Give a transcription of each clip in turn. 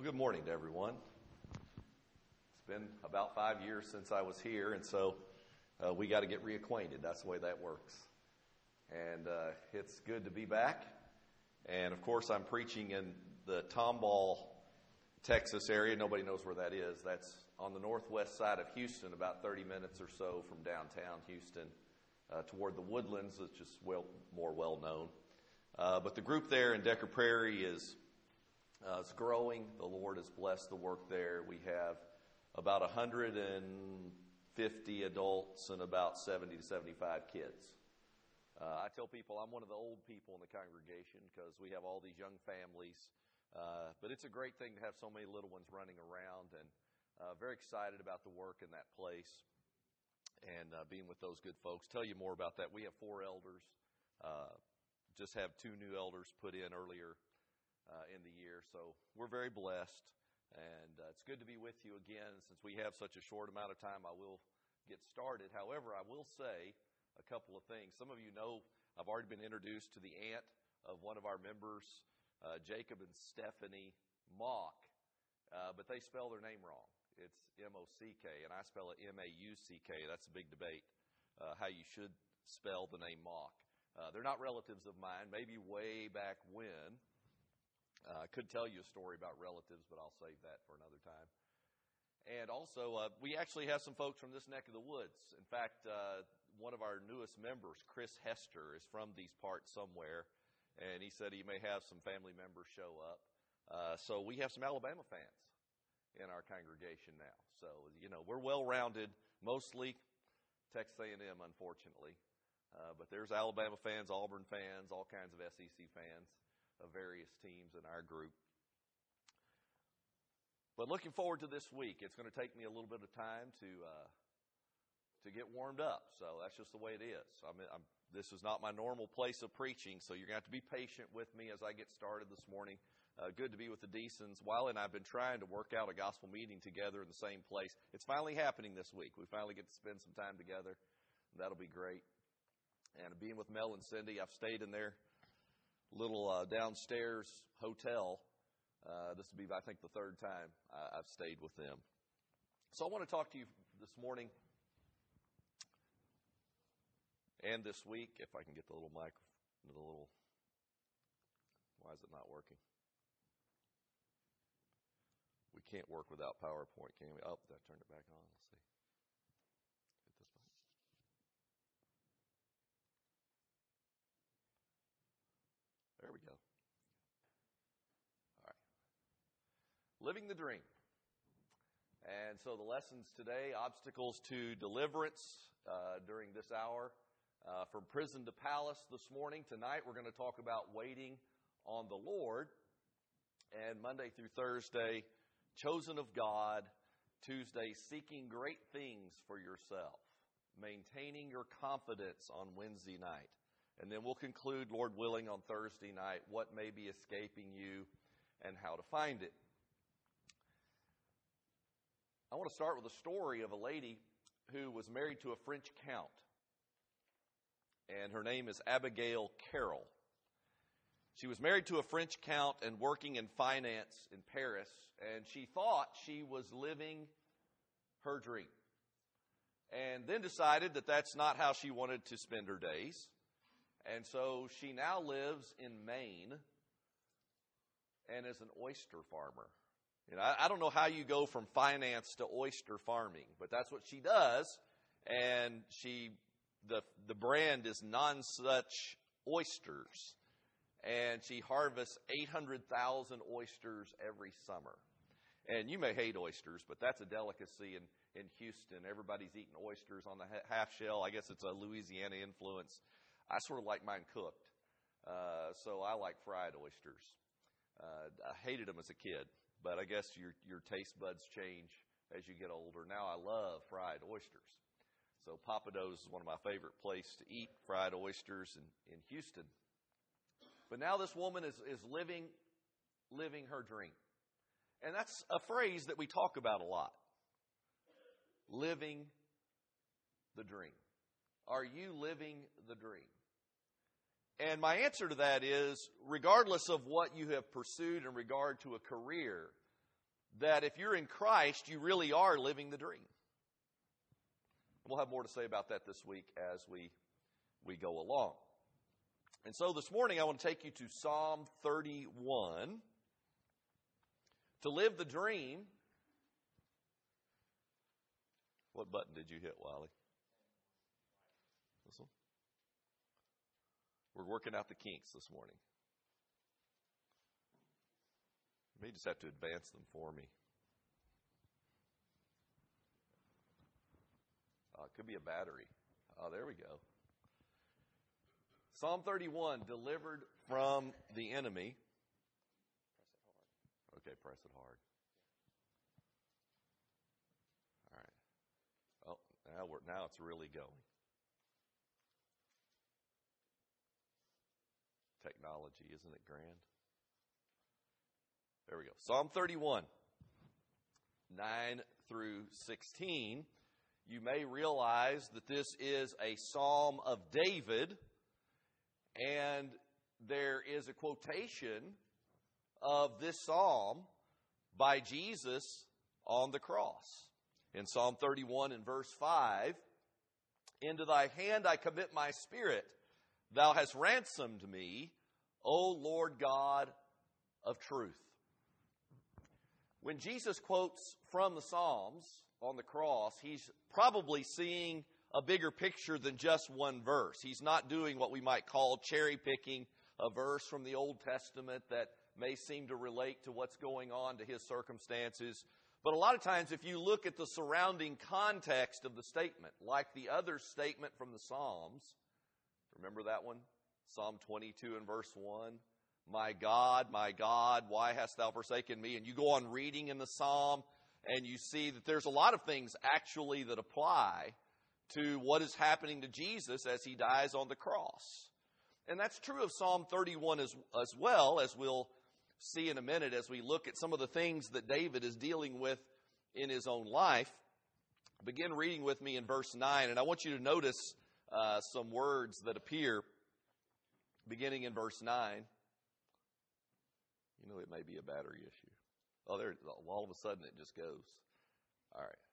Well, good morning to everyone. It's been about 5 years since I was here, and so we got to get reacquainted. That's the way that works. And it's good to be back. And, of course, I'm preaching in the Tomball, Texas area. Nobody knows where that is. That's on the northwest side of Houston, about 30 minutes or so from downtown Houston, toward the Woodlands, which is more well-known. But the group there in Decker Prairie is growing. The Lord has blessed the work there. We have about 150 adults and about 70 to 75 kids. I tell people I'm one of the old people in the congregation because we have all these young families. But it's a great thing to have so many little ones running around, and very excited about the work in that place and being with those good folks. Tell you more about that. We have 4 elders. Just have 2 new elders put in earlier in the year. So we're very blessed, and it's good to be with you again. Since we have such a short amount of time, I will get started. However, I will say a couple of things. Some of you know I've already been introduced to the aunt of one of our members, Jacob and Stephanie Mock, but they spell their name wrong. It's M-O-C-K, and I spell it M-A-U-C-K. That's a big debate, how you should spell the name Mock. They're not relatives of mine, maybe way back when. I could tell you a story about relatives, but I'll save that for another time. And also, we actually have some folks from this neck of the woods. In fact, one of our newest members, Chris Hester, is from these parts somewhere, and he said he may have some family members show up. So we have some Alabama fans in our congregation now. So, we're well-rounded, mostly Texas A&M, unfortunately. But there's Alabama fans, Auburn fans, all kinds of SEC fans of various teams in our group. But looking forward to this week. It's going to take me a little bit of time to get warmed up. So that's just the way it is. This is not my normal place of preaching, so you're going to have to be patient with me as I get started this morning. Good to be with the Deasons. Wiley and I have been trying to work out a gospel meeting together in the same place. It's finally happening this week. We finally get to spend some time together. That'll be great. And being with Mel and Cindy, I've stayed in their little downstairs hotel. This will be, I think, the 3rd time I've stayed with them. So I want to talk to you this morning and this week, if I can get the little mic, why is it not working? We can't work without PowerPoint, can we? Oh, I turned it back on. Let's see. Hit this button. There we go. All right. Living the dream. And so the lessons today, obstacles to deliverance during this hour. From prison to palace this morning. Tonight we're going to talk about waiting on the Lord. And Monday through Thursday, chosen of God. Tuesday, seeking great things for yourself. Maintaining your confidence on Wednesday night. And then we'll conclude, Lord willing, on Thursday night, what may be escaping you and how to find it. I want to start with a story of a lady who was married to a French count. And her name is Abigail Carroll. She was married to a French count and working in finance in Paris, and she thought she was living her dream. And then decided that that's not how she wanted to spend her days. And so she now lives in Maine and is an oyster farmer. I don't know how you go from finance to oyster farming, but that's what she does. And the brand is Nonsuch Oysters. And she harvests 800,000 oysters every summer. And you may hate oysters, but that's a delicacy in Houston. Everybody's eating oysters on the half shell. I guess it's a Louisiana influence. I sort of like mine cooked. So I like fried oysters. I hated them as a kid, but I guess your taste buds change as you get older. Now I love fried oysters. So Pappadeaux's is one of my favorite places to eat fried oysters in Houston. But now this woman is living her dream. And that's a phrase that we talk about a lot. Living the dream. Are you living the dream? And my answer to that is, regardless of what you have pursued in regard to a career, that if you're in Christ, you really are living the dream. We'll have more to say about that this week as we go along. And so this morning I want to take you to Psalm 31. To live the dream. What button did you hit, Wiley? This one? We're working out the kinks this morning. You may just have to advance them for me. It could be a battery. Oh, there we go. Psalm 31, delivered from the enemy. Okay, press it hard. All right. Oh, now it's really going. Technology, isn't it grand? There we go. Psalm 31, 9 through 16. You may realize that this is a psalm of David, and there is a quotation of this psalm by Jesus on the cross. In Psalm 31 and verse 5, into thy hand I commit my spirit. Thou hast ransomed me, O Lord God of truth. When Jesus quotes from the Psalms on the cross, he's probably seeing a bigger picture than just one verse. He's not doing what we might call cherry picking a verse from the Old Testament that may seem to relate to what's going on to his circumstances. But a lot of times if you look at the surrounding context of the statement, like the other statement from the Psalms, remember that one? Psalm 22 and verse 1. My God, why hast thou forsaken me? And you go on reading in the Psalm and you see that there's a lot of things actually that apply to what is happening to Jesus as he dies on the cross. And that's true of Psalm 31 as well, as we'll see in a minute as we look at some of the things that David is dealing with in his own life. Begin reading with me in verse 9, and I want you to notice some words that appear beginning in verse 9. You know, it may be a battery issue. Oh, there! All of a sudden it just goes. All right.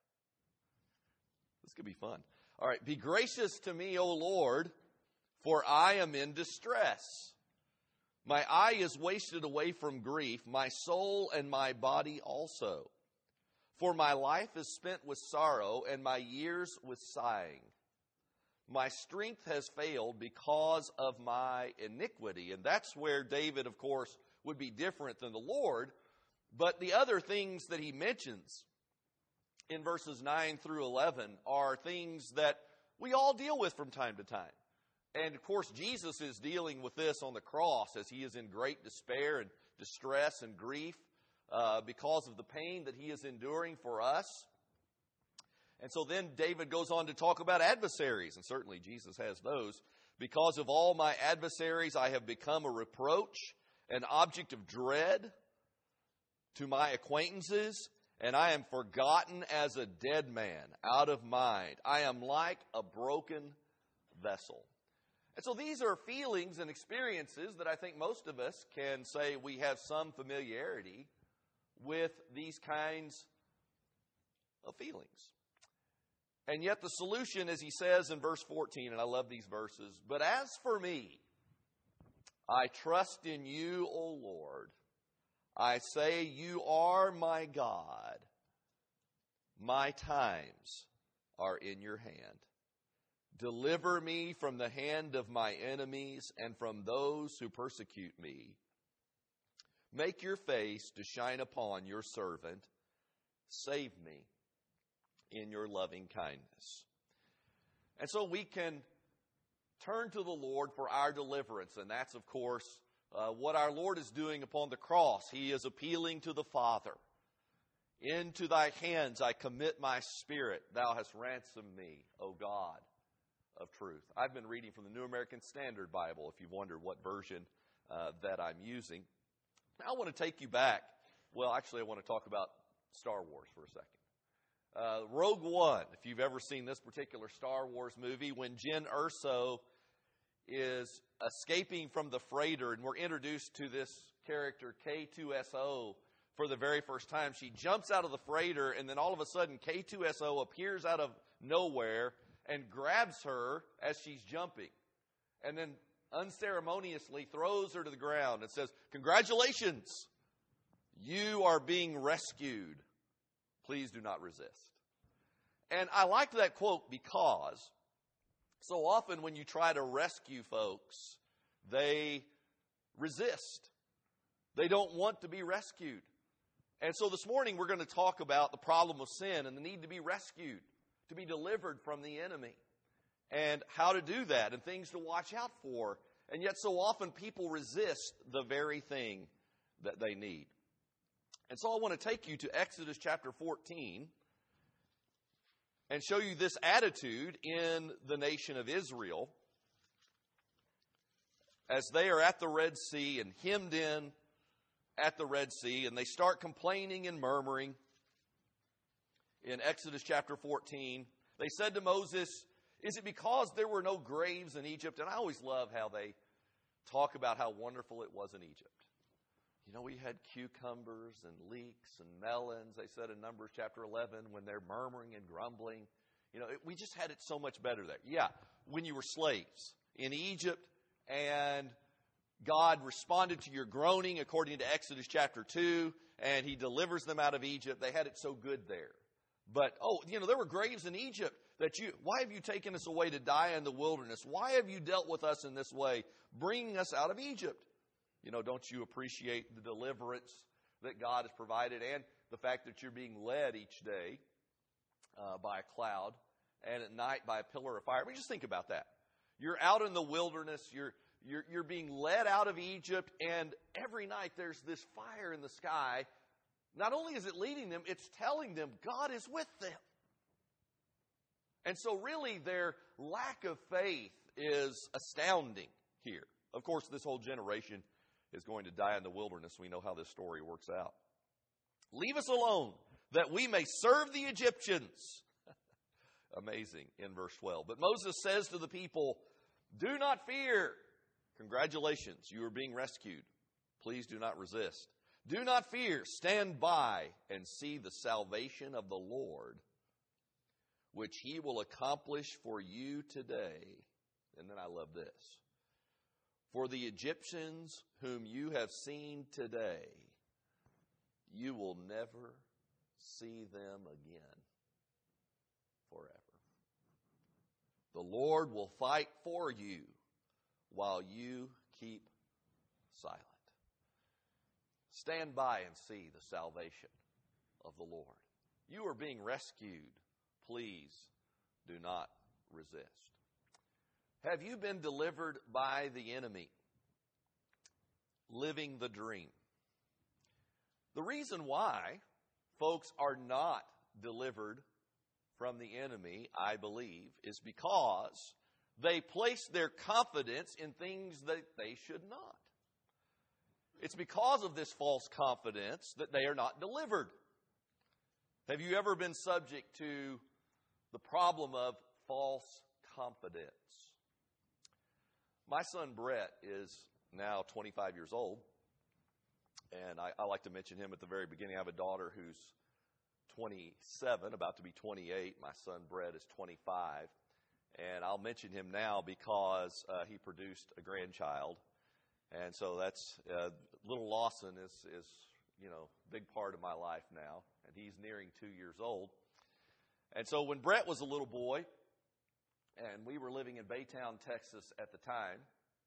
This could be fun. All right. Be gracious to me, O Lord, for I am in distress. My eye is wasted away from grief, my soul and my body also. For my life is spent with sorrow, and my years with sighing. My strength has failed because of my iniquity. And that's where David, of course, would be different than the Lord. But the other things that he mentions in verses 9 through 11 are things that we all deal with from time to time. And, of course, Jesus is dealing with this on the cross as he is in great despair and distress and grief because of the pain that he is enduring for us. And so then David goes on to talk about adversaries, and certainly Jesus has those. Because of all my adversaries, I have become a reproach, an object of dread to my acquaintances, and I am forgotten as a dead man, out of mind. I am like a broken vessel. And so these are feelings and experiences that I think most of us can say we have some familiarity with these kinds of feelings. And yet the solution, as he says in verse 14, and I love these verses, but as for me, I trust in you, O Lord. I say you are my God. My times are in your hand. Deliver me from the hand of my enemies and from those who persecute me. Make your face to shine upon your servant. Save me in your loving kindness. And so we can turn to the Lord for our deliverance. And that's, of course, what our Lord is doing upon the cross. He is appealing to the Father. Into thy hands I commit my spirit. Thou hast ransomed me, O God of truth. I've been reading from the New American Standard Bible, if you've wondered what version that I'm using. Now I want to take you back. Well, actually, I want to talk about Star Wars for a second. Rogue One, if you've ever seen this particular Star Wars movie, when Jyn Erso is escaping from the freighter, and we're introduced to this character K2SO for the very first time. She jumps out of the freighter, and then all of a sudden K2SO appears out of nowhere and grabs her as she's jumping, and then unceremoniously throws her to the ground and says, "Congratulations, you are being rescued. Please do not resist." And I like that quote because so often when you try to rescue folks, they resist. They don't want to be rescued. And so this morning we're going to talk about the problem of sin and the need to be rescued, to be delivered from the enemy, and how to do that and things to watch out for. And yet so often people resist the very thing that they need. And so I want to take you to Exodus chapter 14 and show you this attitude in the nation of Israel as they are at the Red Sea and hemmed in at the Red Sea, and they start complaining and murmuring. In Exodus chapter 14, they said to Moses, "Is it because there were no graves in Egypt?" And I always love how they talk about how wonderful it was in Egypt. You know, we had cucumbers and leeks and melons, they said in Numbers chapter 11, when they're murmuring and grumbling. You know, we just had it so much better there. Yeah, when you were slaves in Egypt and God responded to your groaning according to Exodus chapter 2, and he delivers them out of Egypt. They had it so good there. But, there were graves in Egypt why have you taken us away to die in the wilderness? Why have you dealt with us in this way, bringing us out of Egypt? You know, don't you appreciate the deliverance that God has provided and the fact that you're being led each day by a cloud and at night by a pillar of fire? I mean, just think about that. You're out in the wilderness. You're being led out of Egypt, and every night there's this fire in the sky. Not only is it leading them, it's telling them God is with them. And so really their lack of faith is astounding here. Of course, this whole generation is going to die in the wilderness. We know how this story works out. "Leave us alone, that we may serve the Egyptians." Amazing in verse 12. But Moses says to the people, "Do not fear. Congratulations, you are being rescued. Please do not resist. Do not fear. Stand by and see the salvation of the Lord, which he will accomplish for you today." And then I love this. "For the Egyptians whom you have seen today, you will never see them again forever. The Lord will fight for you while you keep silent." Stand by and see the salvation of the Lord. You are being rescued. Please do not resist. Have you been delivered by the enemy? Living the dream. The reason why folks are not delivered from the enemy, I believe, is because they place their confidence in things that they should not. It's because of this false confidence that they are not delivered. Have you ever been subject to the problem of false confidence? My son Brett is now 25 years old, and I like to mention him at the very beginning. I have a daughter who's 27, about to be 28. My son Brett is 25, and I'll mention him now because he produced a grandchild, and so that's little Lawson is a big part of my life now, and he's nearing 2 years old. And so when Brett was a little boy, and we were living in Baytown, Texas at the time,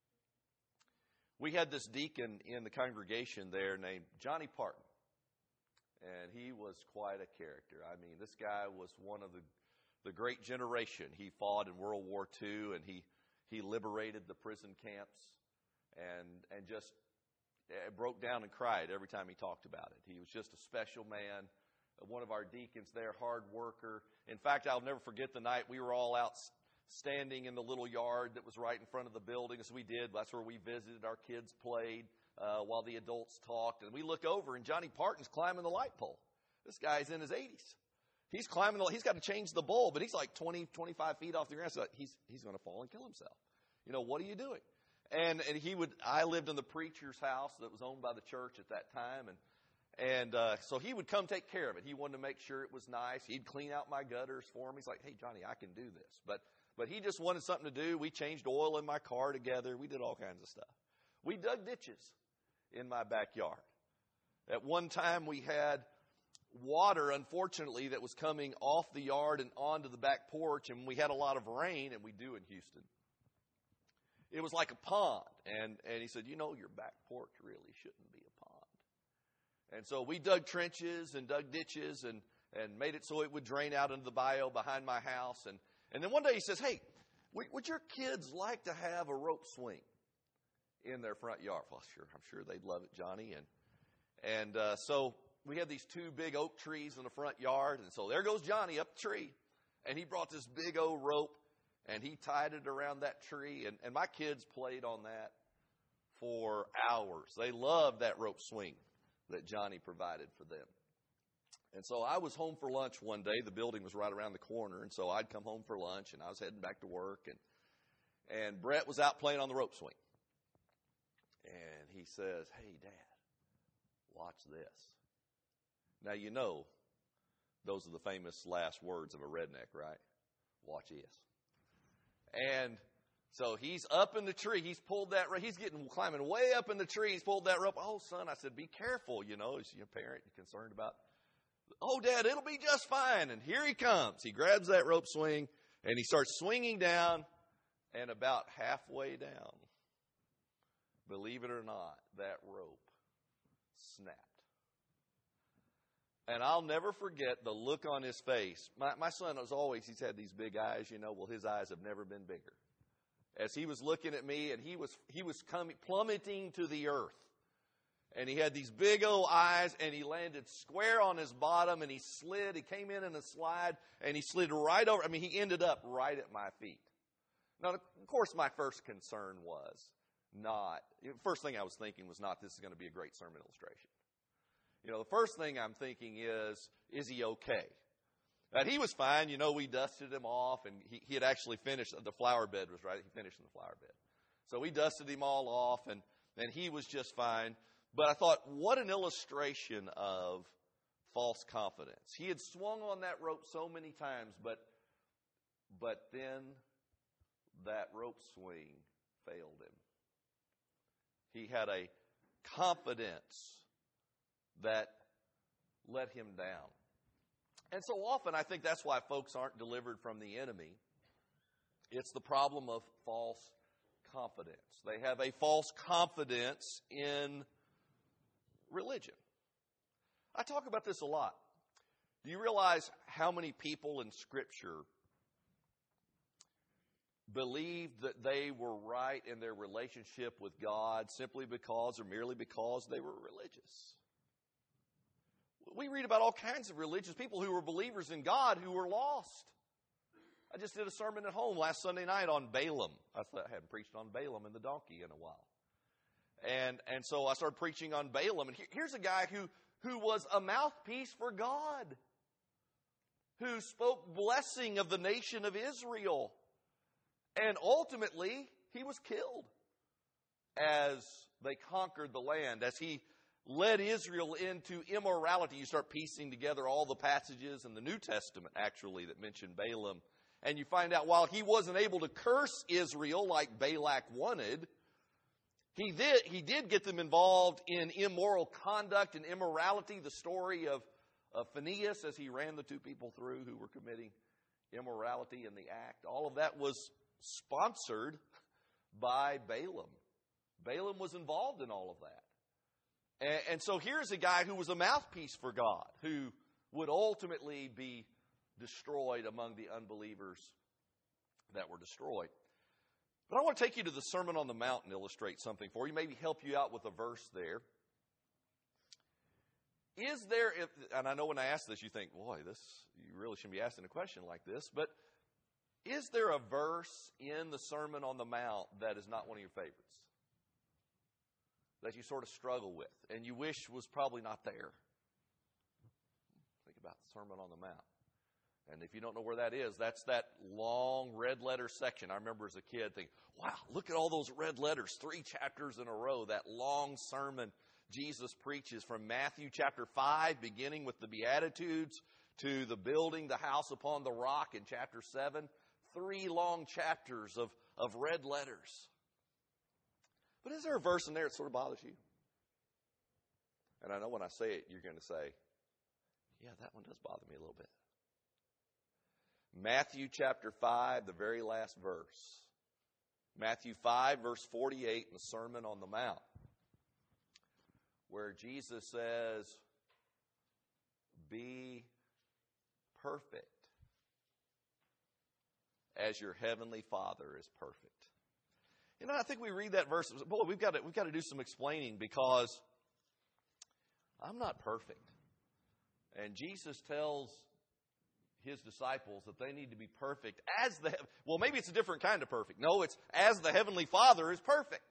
we had this deacon in the congregation there named Johnny Parton. And he was quite a character. I mean, this guy was one of the great generation. He fought in World War II, and he liberated the prison camps and just broke down and cried every time he talked about it. He was just a special man, one of our deacons there, hard worker. In fact, I'll never forget the night we were all out standing in the little yard that was right in front of the building, as we did. That's where we visited. Our kids played while the adults talked. And we look over, and Johnny Parton's climbing the light pole. This guy's in his 80s. He's climbing. He's got to change the bulb, but he's like 20, 25 feet off the ground. So he's going to fall and kill himself. What are you doing? And I lived in the preacher's house that was owned by the church at that time, And so he would come take care of it. He wanted to make sure it was nice. He'd clean out my gutters for me. He's like, hey, Johnny, I can do this. But he just wanted something to do. We changed oil in my car together. We did all kinds of stuff. We dug ditches in my backyard. At one time, we had water, unfortunately, that was coming off the yard and onto the back porch, and we had a lot of rain, and we do in Houston. It was like a pond, and he said, you know, your back porch really shouldn't be a pond. And so we dug trenches and dug ditches and made it so it would drain out into the bayou behind my house. And then one day he says, hey, would your kids like to have a rope swing in their front yard? Well, sure, I'm sure they'd love it, Johnny. And so we had these two big oak trees in the front yard. And so there goes Johnny up the tree. And he brought this big old rope, and he tied it around that tree. And my kids played on that for hours. They loved that rope swing that Johnny provided for them. And so I was home for lunch one day. The building was right around the corner. And so I'd come home for lunch, and I was heading back to work. And Brett was out playing on the rope swing. And he says, hey, Dad, watch this. Now, you know, those are the famous last words of a redneck, right? Watch this. And so he's up in the tree. He's pulled that rope. He's climbing way up in the tree. He's pulled that rope. Oh, son, I said, be careful. You know, as your parent, you're concerned about. Oh, Dad, it'll be just fine. And here he comes. He grabs that rope swing, and he starts swinging down, and about halfway down, believe it or not, that rope snapped. And I'll never forget the look on his face. My son he's had these big eyes, you know. Well, his eyes have never been bigger. As he was looking at me, and he was plummeting to the earth. And he had these big old eyes, and he landed square on his bottom, and he slid. He came in a slide, and he slid right over. I mean, he ended up right at my feet. Now, of course, my first concern was first thing I was thinking was not, this is going to be a great sermon illustration. You know, the first thing I'm thinking is he okay? And he was fine. You know, we dusted him off, and he had actually finished. The flower bed was right. He finished in the flower bed. So we dusted him all off, and he was just fine. But I thought, what an illustration of false confidence. He had swung on that rope so many times, but then that rope swing failed him. He had a confidence that let him down. And so often I think that's why folks aren't delivered from the enemy. It's the problem of false confidence. They have a false confidence in religion. I talk about this a lot. Do you realize how many people in Scripture believed that they were right in their relationship with God simply because or merely because they were religious? We read about all kinds of religious people who were believers in God who were lost. I just did a sermon at home last Sunday night on Balaam. I hadn't preached on Balaam and the donkey in a while. And so I started preaching on Balaam. And here's a guy who was a mouthpiece for God, who spoke blessing of the nation of Israel. And ultimately, he was killed as they conquered the land, as he led Israel into immorality. You start piecing together all the passages in the New Testament, actually, that mention Balaam. And you find out while he wasn't able to curse Israel like Balak wanted, he did get them involved in immoral conduct and immorality. The story of Phinehas as he ran the two people through who were committing immorality in the act. All of that was sponsored by Balaam. Balaam was involved in all of that. And so here's a guy who was a mouthpiece for God, who would ultimately be destroyed among the unbelievers that were destroyed. But I want to take you to the Sermon on the Mount and illustrate something for you, maybe help you out with a verse there. Is there, and I know when I ask this, you think, boy, you really shouldn't be asking a question like this, but is there a verse in the Sermon on the Mount that is not one of your favorites? That you sort of struggle with and you wish was probably not there? Think about the Sermon on the Mount. And if you don't know where that is, that's that long red letter section. I remember as a kid thinking, wow, look at all those red letters, 3 chapters in a row, that long sermon Jesus preaches from Matthew chapter 5, beginning with the Beatitudes, to the building the house upon the rock in chapter 7. 3 long chapters of red letters. But is there a verse in there that sort of bothers you? And I know when I say it, you're going to say, yeah, that one does bother me a little bit. Matthew chapter 5, the very last verse. Matthew 5, verse 48 in the Sermon on the Mount, where Jesus says, be perfect as your heavenly Father is perfect. You know, I think we read that verse, boy, we've got to do some explaining, because I'm not perfect. And Jesus tells his disciples that they need to be perfect as well, maybe it's a different kind of perfect. No, it's as the heavenly Father is perfect.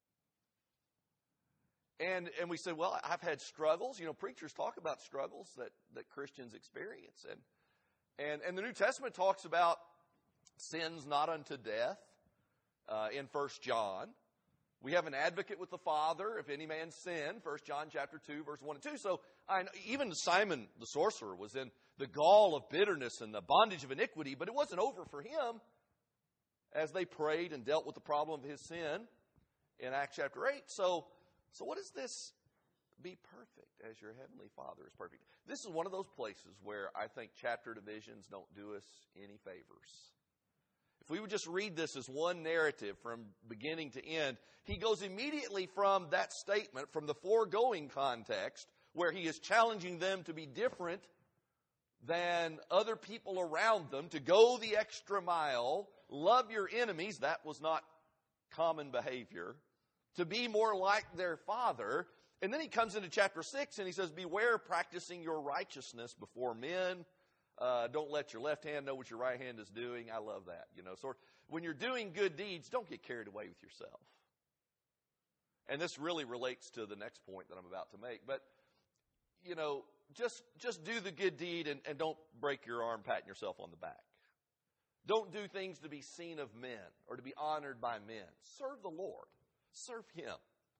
And we say, well, I've had struggles. You know, preachers talk about struggles that Christians experience. And the New Testament talks about sins not unto death in 1 John. We have an advocate with the Father if any man sin, 1 John chapter 2, verse 1 and 2. So even Simon the sorcerer was in the gall of bitterness and the bondage of iniquity, but it wasn't over for him as they prayed and dealt with the problem of his sin in Acts chapter 8. So what is this? Be perfect as your heavenly Father is perfect. This is one of those places where I think chapter divisions don't do us any favors. If we would just read this as one narrative from beginning to end, he goes immediately from that statement, from the foregoing context, where he is challenging them to be different than other people around them, to go the extra mile, love your enemies, that was not common behavior, to be more like their Father. And then he comes into chapter 6 and he says, beware practicing your righteousness before men. Don't let your left hand know what your right hand is doing. I love that. You know, so when you're doing good deeds, don't get carried away with yourself. And this really relates to the next point that I'm about to make. But, you know, just do the good deed and don't break your arm patting yourself on the back. Don't do things to be seen of men or to be honored by men. Serve the Lord. Serve Him.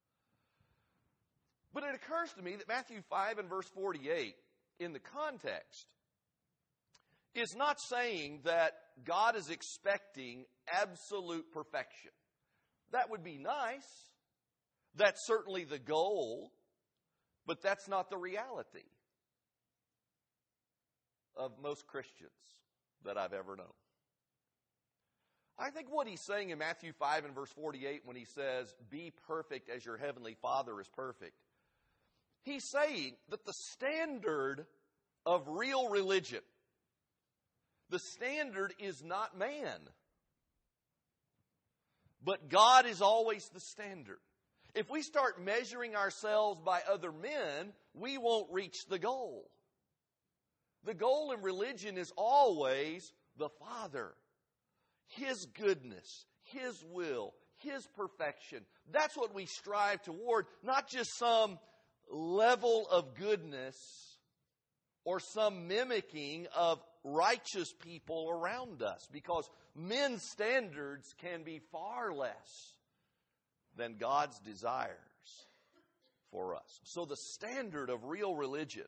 But it occurs to me that Matthew 5 and verse 48, in the context, is not saying that God is expecting absolute perfection. That would be nice. That's certainly the goal, but that's not the reality of most Christians that I've ever known. I think what he's saying in Matthew 5 and verse 48 when he says, be perfect as your heavenly Father is perfect, he's saying that the standard of real religion, the standard is not man, but God is always the standard. If we start measuring ourselves by other men, we won't reach the goal. The goal in religion is always the Father, His goodness, His will, His perfection. That's what we strive toward, not just some level of goodness or some mimicking of righteous people around us, because men's standards can be far less than God's desires for us. So the standard of real religion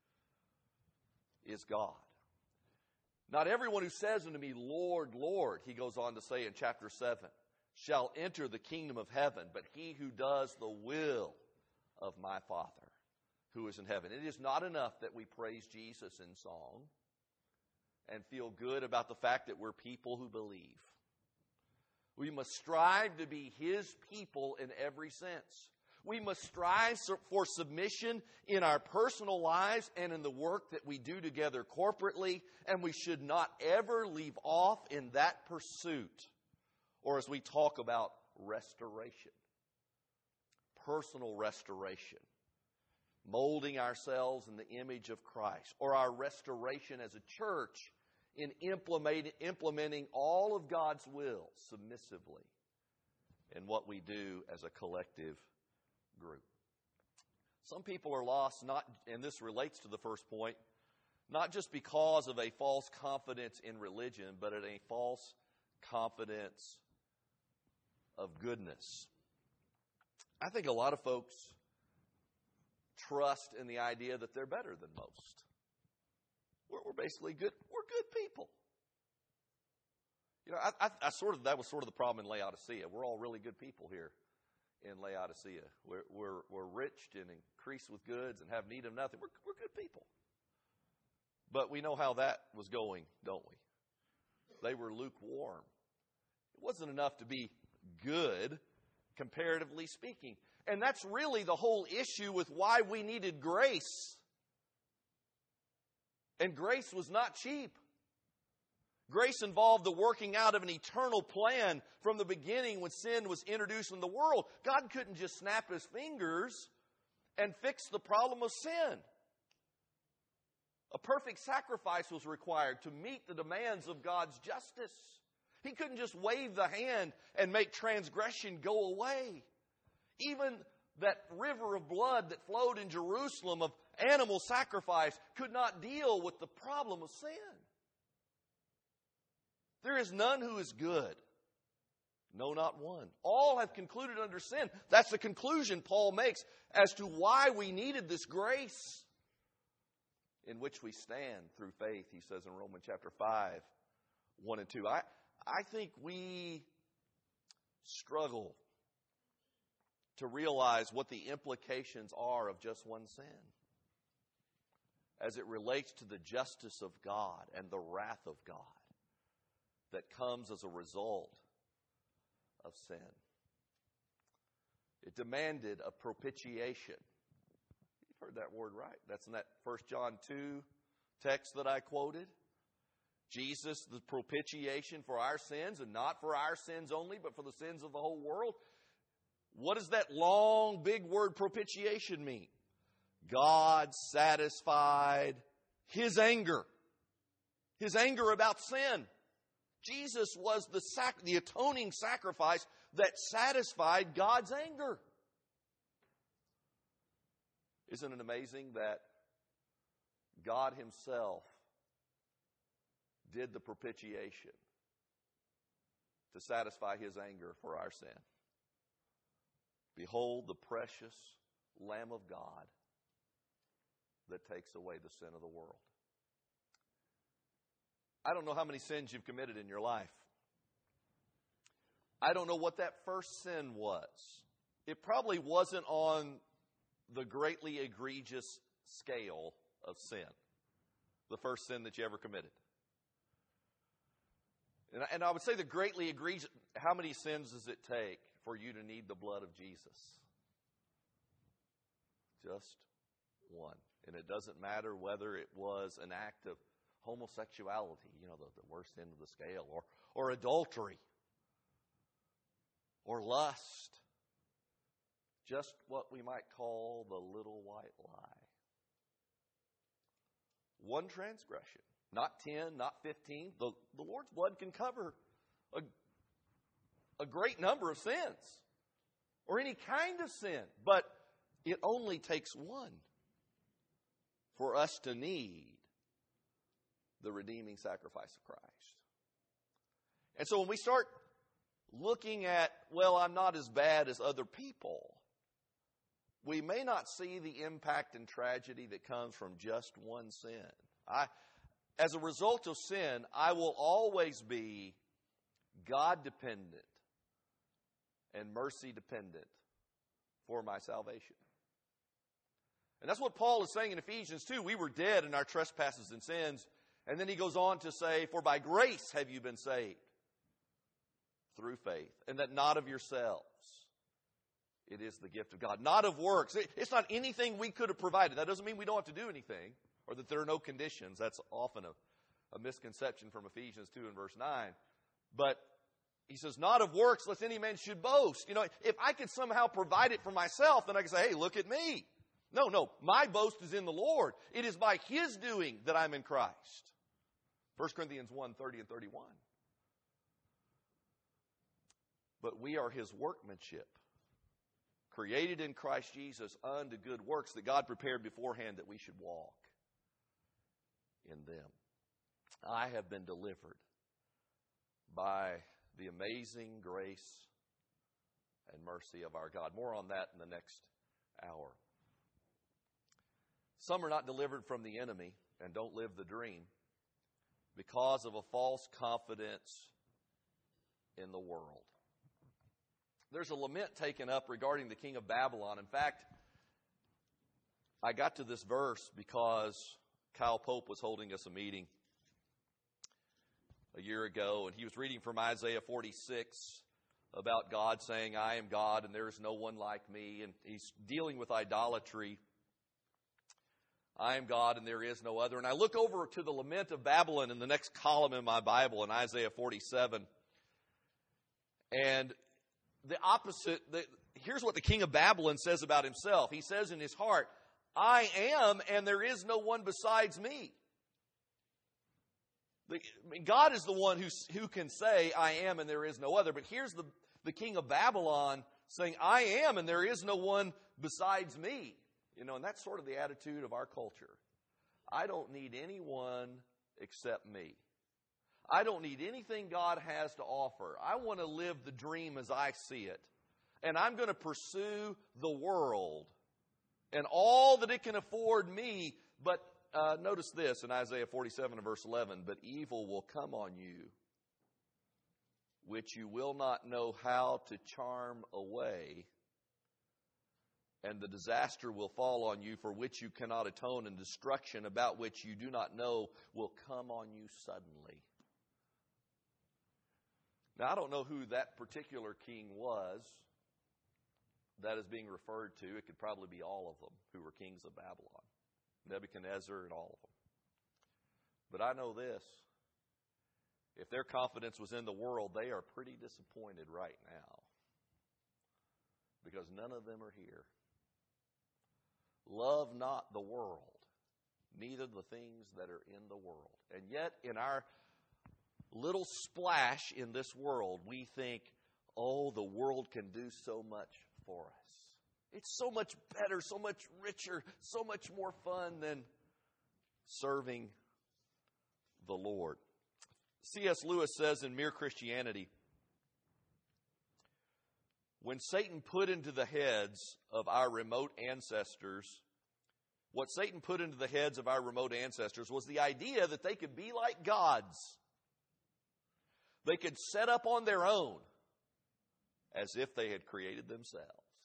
is God. Not everyone who says unto me, Lord, Lord, he goes on to say in chapter 7, shall enter the kingdom of heaven, but he who does the will of my Father who is in heaven. It is not enough that we praise Jesus in song and feel good about the fact that we're people who believe. We must strive to be His people in every sense. We must strive for submission in our personal lives and in the work that we do together corporately, and we should not ever leave off in that pursuit, or as we talk about restoration, personal restoration, molding ourselves in the image of Christ, or our restoration as a church in implementing all of God's will submissively in what we do as a collective group. Some people are lost, and this relates to the first point, not just because of a false confidence in religion, but in a false confidence of goodness. I think a lot of folks trust in the idea that they're better than most. We're basically good. We're good people. You know, that was sort of the problem in Laodicea. We're all really good people here in Laodicea. We're rich and increased with goods and have need of nothing. We're good people. But we know how that was going, don't we? They were lukewarm. It wasn't enough to be good, comparatively speaking. And that's really the whole issue with why we needed grace. And grace was not cheap. Grace involved the working out of an eternal plan from the beginning when sin was introduced in the world. God couldn't just snap his fingers and fix the problem of sin. A perfect sacrifice was required to meet the demands of God's justice. He couldn't just wave the hand and make transgression go away. Even that river of blood that flowed in Jerusalem of animal sacrifice could not deal with the problem of sin. There is none who is good. No, not one. All have concluded under sin. That's the conclusion Paul makes as to why we needed this grace in which we stand through faith, he says in Romans chapter 5, 1 and 2. I think we struggle to realize what the implications are of just one sin as it relates to the justice of God and the wrath of God that comes as a result of sin. It demanded a propitiation. You've heard that word right. That's in that 1 John 2 text that I quoted. Jesus, the propitiation for our sins, and not for our sins only, but for the sins of the whole world. What does that long, big word propitiation mean? God satisfied his anger. His anger about sin. Jesus was the atoning sacrifice that satisfied God's anger. Isn't it amazing that God himself did the propitiation to satisfy his anger for our sin? Behold the precious Lamb of God that takes away the sin of the world. I don't know how many sins you've committed in your life. I don't know what that first sin was. It probably wasn't on the greatly egregious scale of sin, the first sin that you ever committed. And I would say the greatly egregious, how many sins does it take for you to need the blood of Jesus? Just one. And it doesn't matter whether it was an act of homosexuality, the worst end of the scale, or adultery, or lust. Just what we might call the little white lie. One transgression. Not 10, not 15. The Lord's blood can cover a great number of sins, or any kind of sin. But it only takes one for us to need the redeeming sacrifice of Christ. And so when we start looking at, well, I'm not as bad as other people, we may not see the impact and tragedy that comes from just one sin. As a result of sin, I will always be God-dependent and mercy-dependent for my salvation. And that's what Paul is saying in Ephesians 2. We were dead in our trespasses and sins. And then he goes on to say, for by grace have you been saved through faith, and that not of yourselves. It is the gift of God. Not of works. It's not anything we could have provided. That doesn't mean we don't have to do anything, or that there are no conditions. That's often a misconception from Ephesians 2 and verse 9. But he says, not of works, lest any man should boast. If I could somehow provide it for myself, then I could say, hey, look at me. No, my boast is in the Lord. It is by his doing that I'm in Christ. 1 Corinthians 1, 30 and 31. But we are his workmanship, created in Christ Jesus unto good works that God prepared beforehand that we should walk in them. I have been delivered by the amazing grace and mercy of our God. More on that in the next hour. Some are not delivered from the enemy and don't live the dream because of a false confidence in the world. There's a lament taken up regarding the king of Babylon. In fact, I got to this verse because Kyle Pope was holding us a meeting a year ago, and he was reading from Isaiah 46 about God saying, I am God and there is no one like me, and he's dealing with idolatry. I am God and there is no other. And I look over to the lament of Babylon in the next column in my Bible in Isaiah 47. And the opposite, here's what the king of Babylon says about himself. He says in his heart, I am and there is no one besides me. God is the one who can say, I am and there is no other. But here's the king of Babylon saying, I am and there is no one besides me. And that's sort of the attitude of our culture. I don't need anyone except me. I don't need anything God has to offer. I want to live the dream as I see it. And I'm going to pursue the world and all that it can afford me. But notice this in Isaiah 47 and verse 11, but evil will come on you, which you will not know how to charm away. And the disaster will fall on you for which you cannot atone, and destruction about which you do not know will come on you suddenly. Now, I don't know who that particular king was that is being referred to. It could probably be all of them who were kings of Babylon. Nebuchadnezzar and all of them. But I know this. If their confidence was in the world, they are pretty disappointed right now. Because none of them are here. Love not the world, neither the things that are in the world. And yet, in our little splash in this world, we think, oh, the world can do so much for us. It's so much better, so much richer, so much more fun than serving the Lord. C.S. Lewis says in Mere Christianity, when Satan put into the heads of our remote ancestors, what Satan put into the heads of our remote ancestors was the idea that they could be like gods. They could set up on their own as if they had created themselves.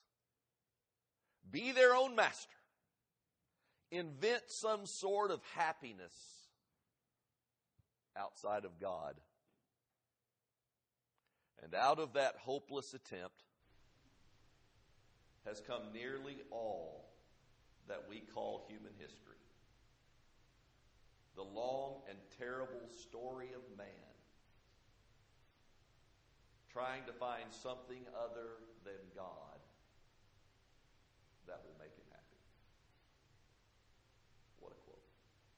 Be their own master. Invent some sort of happiness outside of God. And out of that hopeless attempt has come nearly all that we call human history. The long and terrible story of man trying to find something other than God that will make him happy. What a quote.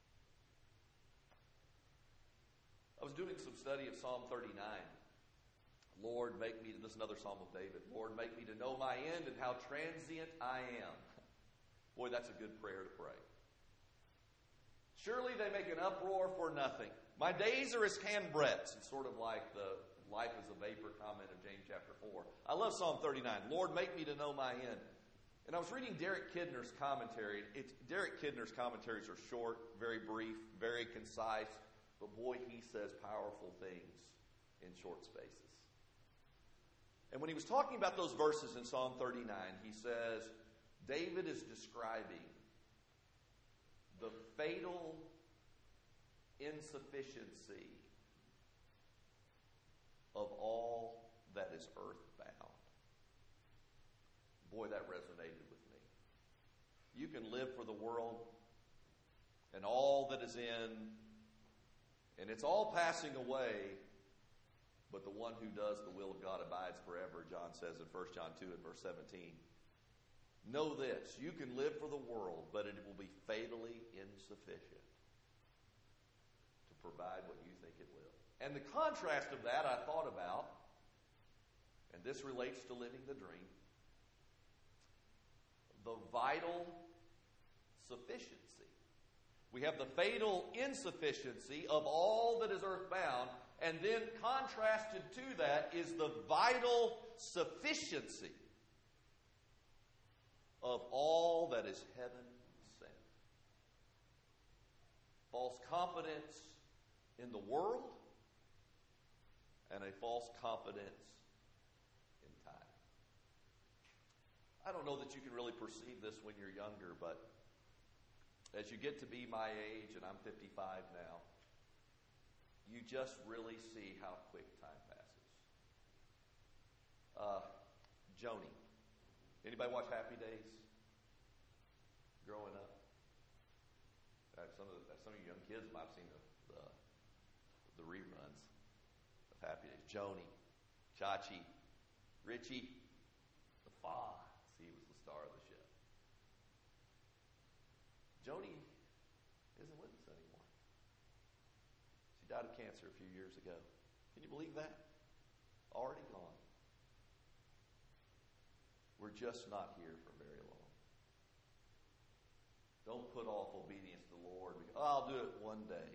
I was doing some study of Psalm 39. Lord, make me, this is another Psalm of David. Lord, make me to know my end and how transient I am. Boy, that's a good prayer to pray. Surely they make an uproar for nothing. My days are as handbreadths. It's sort of like the life is a vapor comment of James chapter 4. I love Psalm 39. Lord, make me to know my end. And I was reading Derek Kidner's commentary. Derek Kidner's commentaries are short, very brief, very concise. But boy, he says powerful things in short spaces. And when he was talking about those verses in Psalm 39, he says, David is describing the fatal insufficiency of all that is earthbound. Boy, that resonated with me. You can live for the world and all that is in, and it's all passing away, but the one who does the will of God abides forever, John says in 1 John 2 and verse 17. Know this, you can live for the world, but it will be fatally insufficient to provide what you think it will. And the contrast of that I thought about, and this relates to living the dream, the vital sufficiency. We have the fatal insufficiency of all that is earthbound, and then contrasted to that is the vital sufficiency of all that is heaven sent. false confidence in the world and a false confidence in time. I don't know that you can really perceive this when you're younger, but as you get to be my age, and I'm 55 now, you just really see how quick time passes. Joni. Anybody watch Happy Days growing up? Some of you young kids might have seen the reruns of Happy Days. Joni, Chachi, Richie, the Fonz. He was the star of the show. Joni isn't with us anymore. She died of cancer a few years ago. Can you believe that? Already gone. We're just not here for very long. Don't put off obedience to the Lord. I'll do it one day.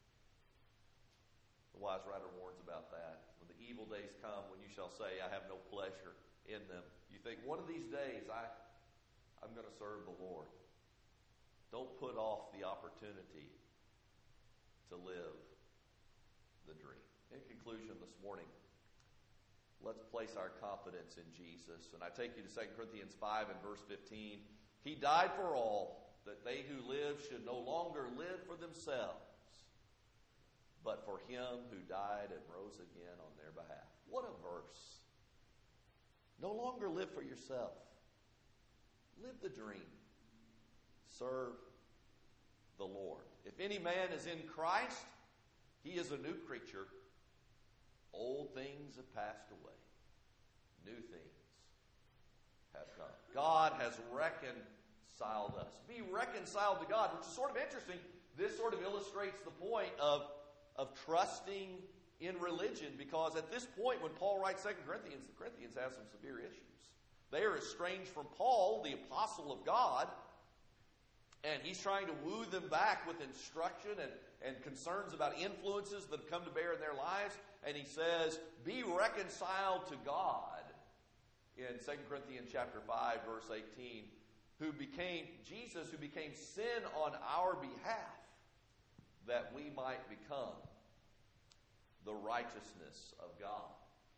The wise writer warns about that. When the evil days come, when you shall say, I have no pleasure in them. You think, one of these days, I'm going to serve the Lord. Don't put off the opportunity to live the dream. In conclusion this morning, let's place our confidence in Jesus. And I take you to 2 Corinthians 5 and verse 15. He died for all, that they who live should no longer live for themselves, but for him who died and rose again on their behalf. What a verse. No longer live for yourself. Live the dream. Serve the Lord. If any man is in Christ, he is a new creature. Old things have passed away. New things have come. God has reconciled us. Be reconciled to God, which is sort of interesting. This sort of illustrates the point of trusting in religion, because at this point when Paul writes 2 Corinthians, the Corinthians have some severe issues. They are estranged from Paul, the apostle of God, and he's trying to woo them back with instruction and concerns about influences that have come to bear in their lives. And he says, be reconciled to God in 2 Corinthians chapter 5, verse 18, Jesus who became sin on our behalf, that we might become the righteousness of God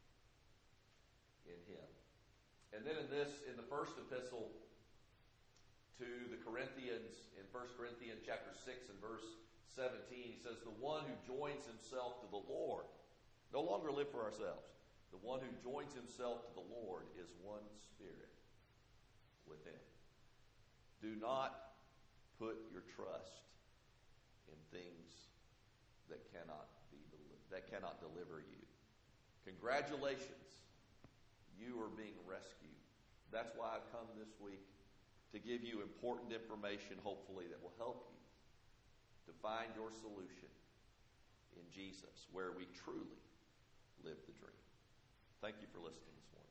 in him. And then in the first epistle to the Corinthians, in 1 Corinthians chapter 6 and verse 17, he says, the one who joins himself to the Lord, no longer live for ourselves. The one who joins himself to the Lord is one spirit with him. Do not put your trust in things that cannot deliver you. Congratulations. You are being rescued. That's why I've come this week, to give you important information, hopefully, that will help you to find your solution in Jesus, where we truly live the dream. Thank you for listening this morning.